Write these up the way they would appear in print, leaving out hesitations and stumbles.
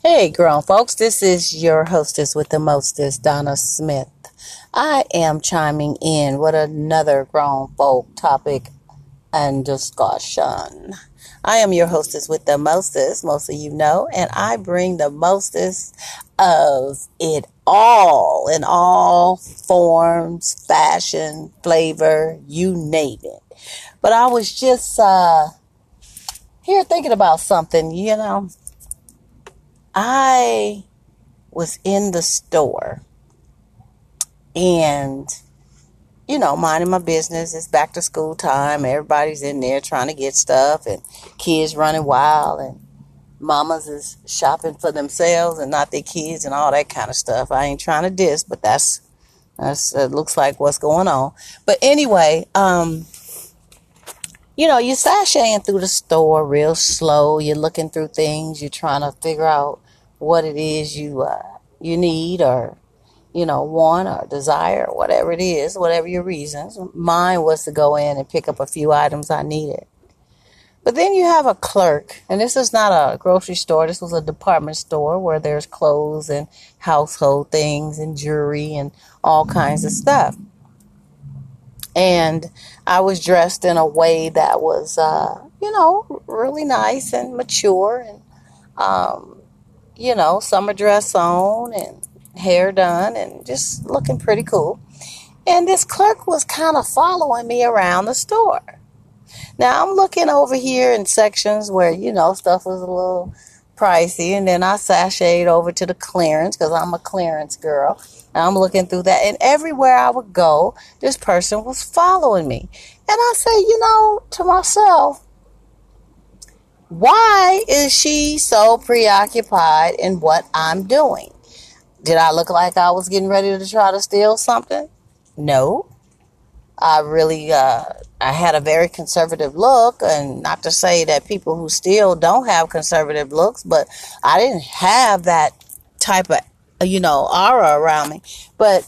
Hey, grown folks, this is your hostess with the mostest, Donna Smith. I am chiming in with another grown folk topic and discussion. I am your hostess with the mostest, most of you know, and I bring the mostest of it all in all forms, fashion, flavor, you name it. But I was just here thinking about something. I was in the store and, minding my business. It's back to school time. Everybody's in there trying to get stuff and kids running wild and mamas is shopping for themselves and not their kids and all that kind of stuff. I ain't trying to diss, but that's it looks like what's going on. But anyway, you're sashaying through the store real slow. You're looking through things. You're trying to figure out what it is you need or want or desire, whatever it is, whatever your reasons. Mine was to go in and pick up a few items I needed. But then you have a clerk, and this is not a grocery store. This was a department store where there's clothes and household things and jewelry and all kinds of stuff. And I was dressed in a way that was, really nice and mature and, summer dress on and hair done and just looking pretty cool. And this clerk was kind of following me around the store. Now I'm looking over here in sections where, stuff was a little pricey. And then I sashayed over to the clearance because I'm a clearance girl. And I'm looking through that. And everywhere I would go, this person was following me. And I say, to myself, why is she so preoccupied in what I'm doing? Did I look like I was getting ready to try to steal something? No. I really, I had a very conservative look, and not to say that people who steal don't have conservative looks, but I didn't have that type of, aura around me. But,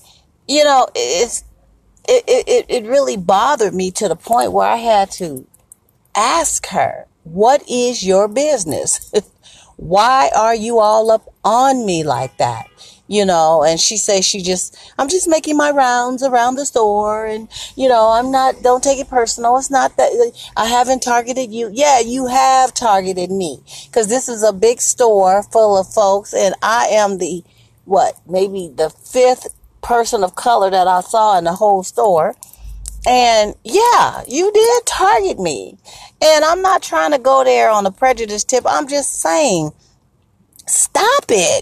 it really bothered me to the point where I had to ask her, what is your business? Why are you all up on me like that? And she says I'm just making my rounds around the store and, don't take it personal. It's not that I haven't targeted you. Yeah, you have targeted me because this is a big store full of folks and I am maybe the fifth person of color that I saw in the whole store. And yeah, you did target me. And I'm not trying to go there on a prejudice tip. I'm just saying, stop it.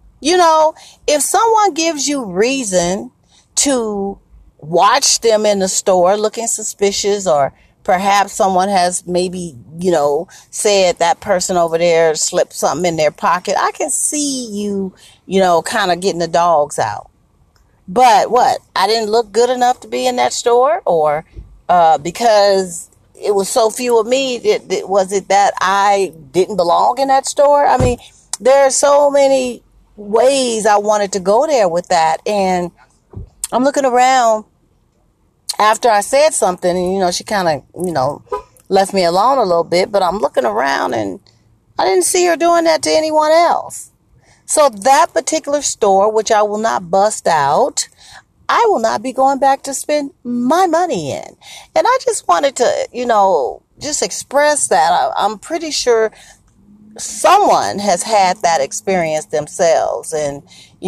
If someone gives you reason to watch them in the store looking suspicious, or perhaps someone has maybe, said that person over there slipped something in their pocket, I can see you, kind of getting the dogs out. But what? I didn't look good enough to be in that store, or because it was so few of me, was it that I didn't belong in that store? I mean, there are so many ways I wanted to go there with that. And I'm looking around after I said something and, she kind of, left me alone a little bit, but I'm looking around and I didn't see her doing that to anyone else. So that particular store, which I will not bust out, I will not be going back to spend my money in. And I just wanted to, just express that. I'm pretty sure someone has had that experience themselves. And,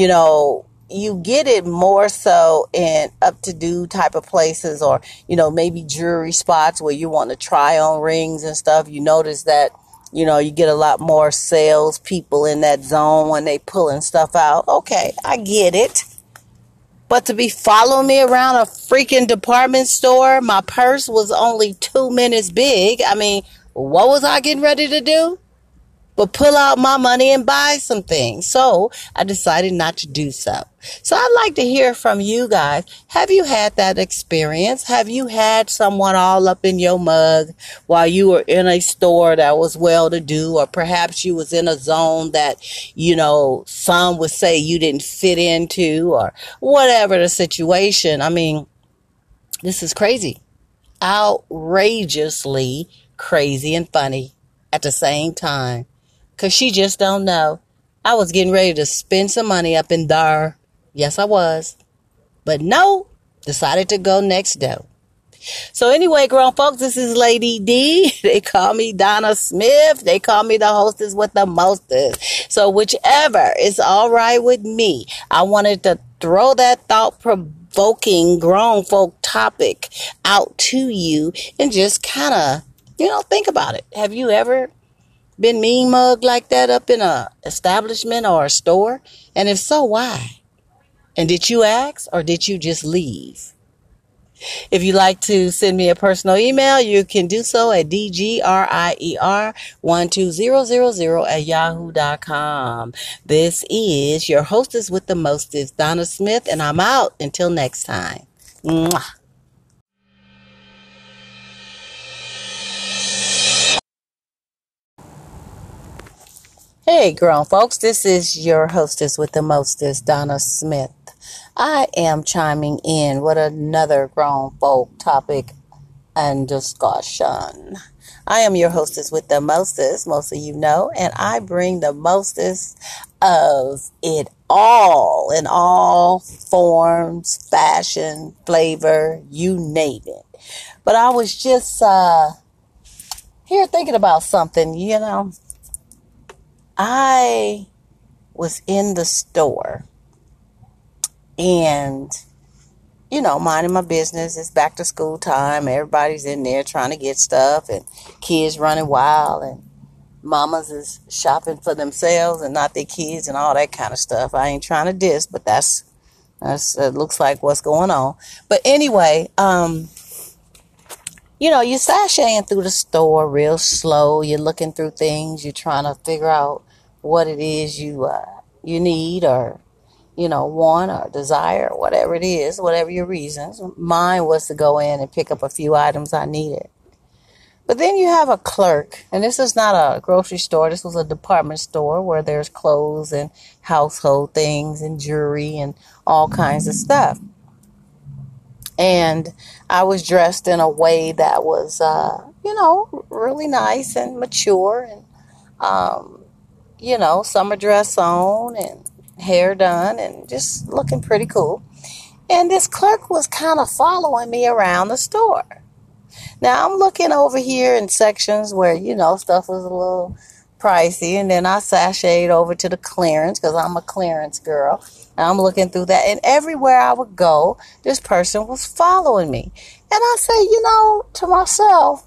you get it more so in up-to-do type of places or, maybe jewelry spots where you want to try on rings and stuff. You notice that, you get a lot more sales people in that zone when they pulling stuff out. Okay, I get it. But to be following me around a freaking department store, my purse was only 2 minutes big. I mean, what was I getting ready to do? But pull out my money and buy some things. So I decided not to do so. So I'd like to hear from you guys. Have you had that experience? Have you had someone all up in your mug while you were in a store that was well-to-do, or perhaps you was in a zone that, some would say you didn't fit into, or whatever the situation? I mean, this is crazy. Outrageously crazy and funny at the same time. Because she just don't know. I was getting ready to spend some money up in there. Yes, I was. But no, decided to go next door. So anyway, grown folks, this is Lady D. They call me Donna Smith. They call me the hostess with the mostest. So whichever is all right with me. I wanted to throw that thought-provoking grown folk topic out to you and just kind of, think about it. Have you ever been mean mugged like that up in a establishment or a store? And if so, why? And did you ask or did you just leave? If you'd like to send me a personal email, you can do so at dgrier12000@yahoo.com. This is your hostess with the mostest, Donna Smith, and I'm out until next time. Mwah. Hey, grown folks, this is your hostess with the mostest, Donna Smith. I am chiming in with another grown folk topic and discussion. I am your hostess with the mostest, most of you know, and I bring the mostest of it all in all forms, fashion, flavor, you name it. But I was just here thinking about something, I was in the store and, minding my business. It's back to school time. Everybody's in there trying to get stuff and kids running wild and mamas is shopping for themselves and not their kids and all that kind of stuff. I ain't trying to diss, but that's it looks like what's going on. But anyway, you're sashaying through the store real slow. You're looking through things. You're trying to figure out what it is you need or, want or desire, or whatever it is, whatever your reasons. Mine was to go in and pick up a few items I needed. But then you have a clerk, and this is not a grocery store. This was a department store where there's clothes and household things and jewelry and all kinds of stuff. And I was dressed in a way that was, really nice and mature and, summer dress on and hair done and just looking pretty cool. And this clerk was kind of following me around the store. Now I'm looking over here in sections where, stuff was a little pricey. And then I sashayed over to the clearance because I'm a clearance girl. And I'm looking through that. And everywhere I would go, this person was following me. And I say, to myself,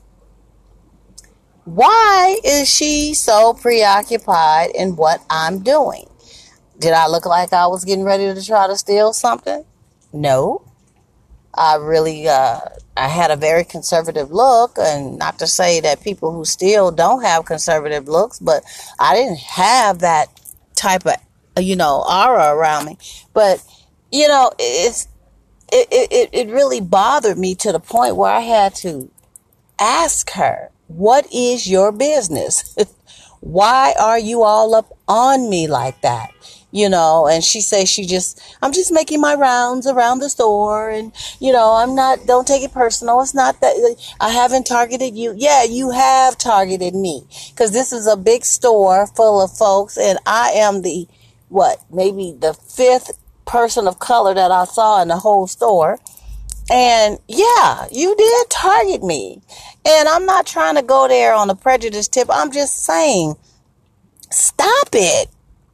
why is she so preoccupied in what I'm doing? Did I look like I was getting ready to try to steal something? No. I really, I had a very conservative look, and not to say that people who steal don't have conservative looks, but I didn't have that type of, aura around me. But, it really bothered me to the point where I had to ask her, what is your business? Why are you all up on me like that? And she says I'm just making my rounds around the store and, don't take it personal. It's not that I haven't targeted you. Yeah, you have targeted me because this is a big store full of folks and I am maybe the fifth person of color that I saw in the whole store. And yeah, you did target me. And I'm not trying to go there on a prejudice tip. I'm just saying, stop it.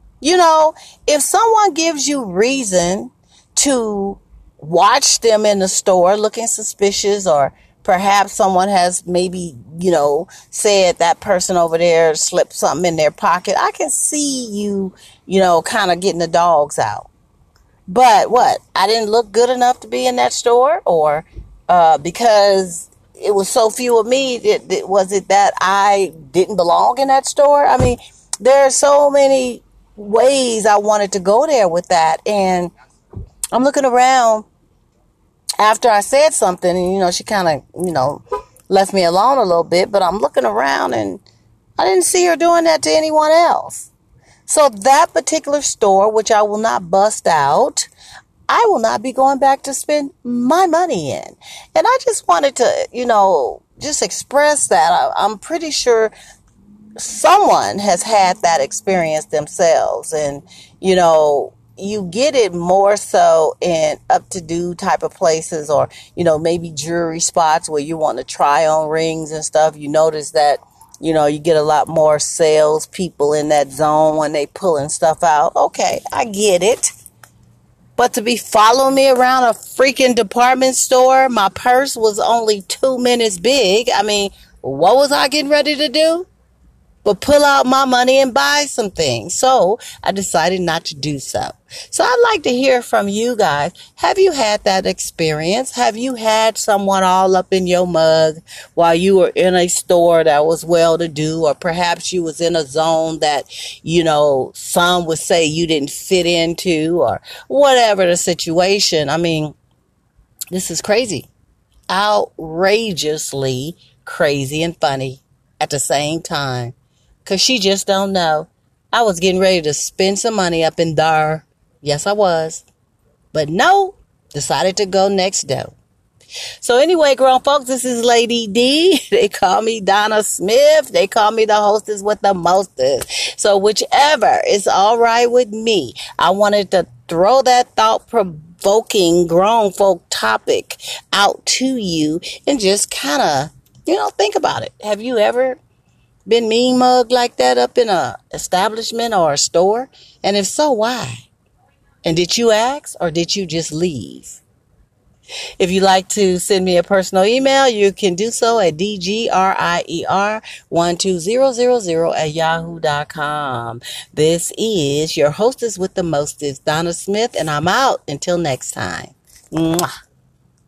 If someone gives you reason to watch them in the store looking suspicious, or perhaps someone has maybe, said that person over there slipped something in their pocket, I can see you, kind of getting the dogs out. But what? I didn't look good enough to be in that store, or because it was so few of me, was it that I didn't belong in that store? I mean, there are so many ways I wanted to go there with that. And I'm looking around after I said something and, she kind of, left me alone a little bit, but I'm looking around and I didn't see her doing that to anyone else. So that particular store, which I will not bust out, I will not be going back to spend my money in. And I just wanted to, just express that. I'm pretty sure someone has had that experience themselves, and you get it more so in up to do type of places, or maybe jewelry spots where you want to try on rings and stuff. You notice that you get a lot more sales people in that zone when they pulling stuff out. Okay, I get it. But to be following me around a freaking department store, my purse was only 2 minutes big. I mean, what was I getting ready to do? But pull out my money and buy some things. So I decided not to do so. So I'd like to hear from you guys. Have you had that experience? Have you had someone all up in your mug while you were in a store that was well to do, or perhaps you was in a zone that, some would say you didn't fit into, or whatever the situation? I mean, this is crazy. Outrageously crazy and funny at the same time. Because she just don't know. I was getting ready to spend some money up in there. Yes, I was. But no, decided to go next door. So anyway, grown folks, this is Lady D. They call me Donna Smith. They call me the hostess with the mostest. So whichever is all right with me. I wanted to throw that thought-provoking grown folk topic out to you and just kind of, think about it. Have you ever been mean mugged like that up in a establishment or a store? And if so, why? And did you ask, or did you just leave? If you'd like to send me a personal email, you can do so at dgrier12000@yahoo.com. This is your hostess with the mostest, Donna Smith, and I'm out until next time. Mwah.